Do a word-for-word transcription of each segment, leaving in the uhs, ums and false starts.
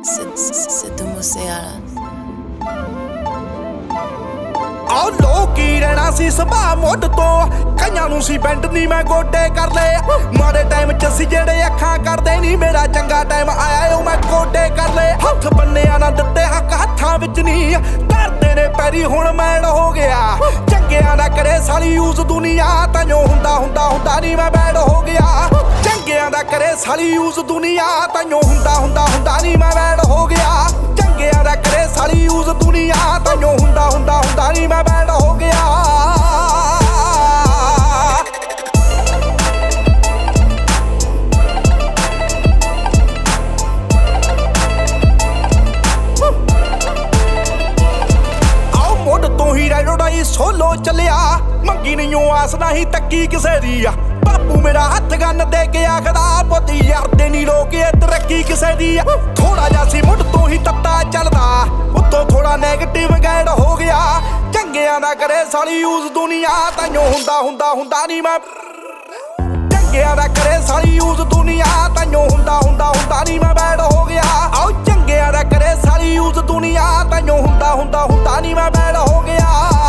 ਸਿੱਧੂ ਮੂਸੇਵਾਲਾ ਆਹ ਲੋਕੀ ਰਹਿਣਾ ਸੀ ਸੁਭਾਅ ਮੁੱਢ ਤੋਂ ਕਈਆਂ ਨੂੰ ਸੀ ਬੈਂਡ ਨੀ ਮੈਂ ਗੋਡੇ ਕਰ ਲਏ ਮਾੜੇ ਟਾਈਮ ਚ ਸੀ ਜਿਹੜੇ ਅੱਖਾਂ ਕਰਦੇ ਨੀ ਮੇਰਾ ਚੰਗਾ ਟਾਈਮ ਆਇਆ ਉਹ ਮੈਂ ਗੋਡੇ ਕਰ ਲਏ ਹੱਥ ਬੰਨਿਆ ਨਾ ਦਿੱਤੇ ਹੱਕ ਹੱਥਾਂ ਵਿੱਚ ਨੀ ਧਰਦੇ ਨੇ ਪੈਰੀ ਹੁਣ ਮੈੜ ਹੋ ਗਿਆ ਚੰਗਿਆਂ ਨਾ ਕਰੇ ਸਾਲੀ ਯੂਜ਼ ਦੁਨੀਆ ਤਾਂਯੋ ਹੁੰਦਾ ਹੁੰਦਾ ਹੁੰਦਾ ਨੀ ਮੈਂ ਬੈਡ ਹੋ ਗਿਆ ਚੰਗਿਆਂ ਦਾ ਕਰੇ ਸਾਲੀ ਯੂਜ਼ ਦੁਨੀਆ ਤਾਂਯੋ ਹੁੰਦਾ ਹੁੰਦਾ ਹੁੰਦਾ ਨੀ ਮੈਂ ਬੈਡ ਹੋ ਗਿਆ ਚੰਗਿਆਂ ਦਾ ਕਰੇ ਸਾਲੀ ਯੂਜ਼ ਦੁਨੀਆ ਤਾਂਯੋ ਹੁੰਦਾ ਹੁੰਦਾ ਹੁੰਦਾ ਨੀ ਮੈਂ ਬੈਡ ਹੋ ਗਿਆ ਆਓ ਮੁੱਢ ਤੋਂ ਹੀ ਰੈਡੋਡਾਈ ਸੋਲੋ ਚੱਲਿਆ ਮੰਗੀ ਨਹੀਂ ਆਸ ਨਹੀਂ ਤੱਕੀ ਕਿਸੇ ਦੀ ਆ ਬਾਪੂ ਮੇਰਾ ਹੱਥ ਗੰਨ ਦੇ ਕੇ ਆਖਦਾ ਪੁੱਤ ਯਾਰ ਦੇ ਨੀ ਰੋਕੇ ਤਰੱਕੀ ਕਿਸੇ ਦੀ ਆ ਥੋੜਾ ਜਿਹਾ ਸੀ ਮੁੱਢ ਤੋਂ ਹੀ ਤੱਤਾ ਚੱਲਦਾ ਉੱਤੋਂ ਥੋੜਾ ਨੈਗੇਟਿਵ ਗਾਈਡ ਹੋ ਗਿਆ ਚੰਗਿਆਂ ਦਾ ਕਰੇ ਸਾਲੀ ਯੂਜ਼ ਦੁਨੀਆ ਤਾਂਯੋ ਹੁੰਦਾ ਹੁੰਦਾ ਹੁੰਦਾ ਨੀ ਮੈਂ ਚੰਗਿਆਂ ਦਾ ਕਰੇ ਸਾਲੀ ਯੂਜ਼ ਦੁਨੀਆ ਤਾਂਯੋ ਹੁੰਦਾ ਹੁੰਦਾ ਹੁੰਦਾ ਨੀ ਮੈਂ ਬੈਡ ਹੋ ਗਿਆ ਆਓ ਚੰਗਿਆਂ ਦਾ ਕਰੇ ਸਾਲੀ ਯੂਜ਼ ਦੁਨੀਆ ਤਾਂਯੋ ਹੁੰਦਾ ਹੁੰਦਾ ਹੁੰਦਾ ਨੀ ਮੈਂ ਬੈਡ ਹੋ ਗਿਆ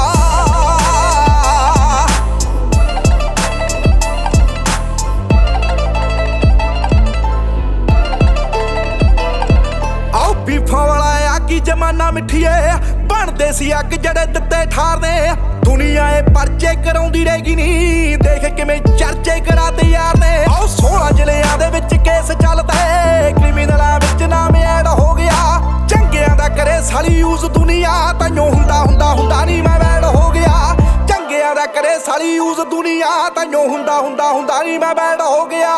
ਜਮਾਨਾ ਮਿੱਠੀਏ ਬਣਦੇ ਸੀ ਅੱਗ ਜਿਹੜੇ ਦਿੱਤੇ ਠਾਰਦੇ ਦੁਨੀਆ ਏ ਪਰਚੇ ਕਰਾਉਂਦੀ ਰਹੇਗੀ ਨੀ ਦੇਖ ਕਿਵੇਂ ਚਰਚੇ ਕਰਾਤੇ ਯਾਰ ਨੇ ਆਓ ਸੋਲਾਂ ਜ਼ਿਲ੍ਹਿਆਂ ਦੇ ਵਿੱਚ ਕੇਸ ਚੱਲਦਾ ਕ੍ਰਿਮੀਨਲਾਂ ਵਿੱਚ ਨਾਮ ਐਡ ਹੋ ਗਿਆ ਚੰਗਿਆਂ ਦਾ ਕਰੇ ਸਾਲੀ ਯੂਜ਼ ਦੁਨੀਆ ਤਾਂਯੋ ਹੁੰਦਾ ਹੁੰਦਾ ਹੁੰਦਾ ਨੀ ਮੈਂ ਬੈਡ ਹੋ ਗਿਆ ਚੰਗਿਆਂ ਦਾ ਕਰੇ ਸਾਲੀ ਯੂਜ਼ ਦੁਨੀਆ ਤਾਂਯੋ ਹੁੰਦਾ ਹੁੰਦਾ ਹੁੰਦਾ ਨੀ ਮੈਂ ਬੈਡ ਹੋ ਗਿਆ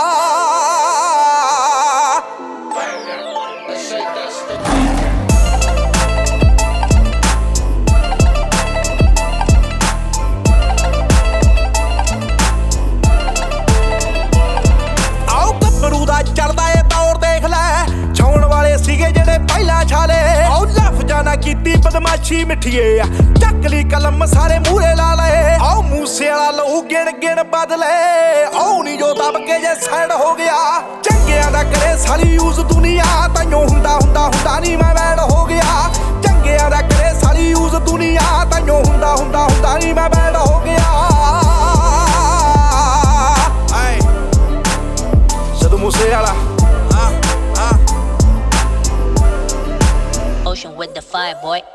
ਚੱਲਦਾ ਏ ਦੌਰ ਦੇਖ ਲੈ ਛਾਉਣ ਵਾਲੇ ਸੀਗੇ ਜਿਹੜੇ ਪਹਿਲਾਂ ਛਾਲੇ ਆਓ ਲਫ਼ਜ਼ਾਂ ਨਾ ਕੀਤੀ ਬਦਮਾਸ਼ੀ ਮਿੱਠੀਏ ਆ ਚੱਕ ਲਈ ਕਲਮ ਸਾਰੇ ਮੂਹਰੇ ਲਾ ਲਏ ਆਓ ਮੂਸੇ ਵਾਲਾ ਲਹੂ ਗਿਣ ਗਿਣ ਬਦਲੇ ਆਓ ਨੀ ਜੋ ਦਬ ਕੇ ਜੇ ਸਾਈਡ ਹੋ ਗਿਆ ਚੰਗਿਆਂ ਦਾ ਕਰੇ ਸਾਲੀ ਯੂਜ਼ ਦੁਨੀਆ ਤਾਂਯੋ ਹੁੰਦਾ ਹੁੰਦਾ ਹੁੰਦਾ ਨੀ ਮੈਂ ਬੈਡ ਹੋ ਗਿਆ ਚੰਗਿਆਂ ਦਾ ਕਰੇ ਸਾਲੀ ਯੂਜ਼ ਦੁਨੀਆ ਤਾਂਯੋ ਹੁੰਦਾ ਹੁੰਦਾ ਹੁੰਦਾ ਨੀ ਮੈਂ ਬੈਡ ਹੋ ਗਿਆ Sidhu Moosewala Ocean with the fire boy